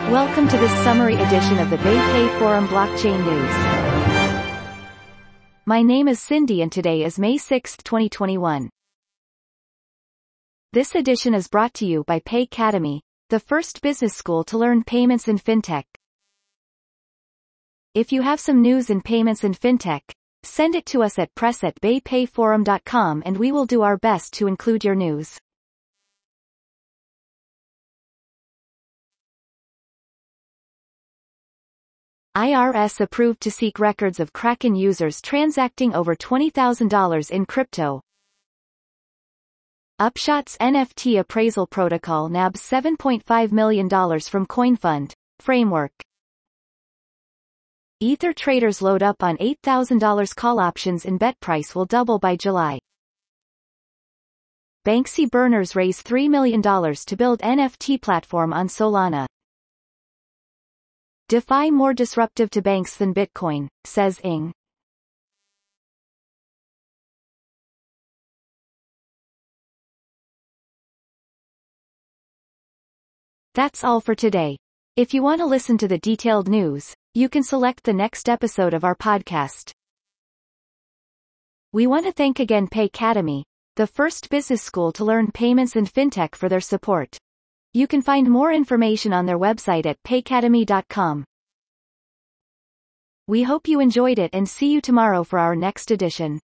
Welcome to this summary edition of the BayPay Forum Blockchain News. My name is Cindy and today is May 6, 2021. This edition is brought to you by Paycademy, the first business school to learn payments in fintech. If you have some news in payments and fintech, send it to us at press@baypayforum.com and we will do our best to include your news. IRS approved to seek records of Kraken users transacting over $20,000 in crypto. Upshot's NFT appraisal protocol nabs $7.5 million from CoinFund framework. Ether traders load up on $8,000 call options in bet price will double by July. Banksy burners raise $3 million to build NFT platform on Solana. DeFi more disruptive to banks than Bitcoin, says Ng. That's all for today. If you want to listen to the detailed news, you can select the next episode of our podcast. We want to thank again Paycademy, the first business school to learn payments and fintech, for their support. You can find more information on their website at paycademy.com. We hope you enjoyed it and see you tomorrow for our next edition.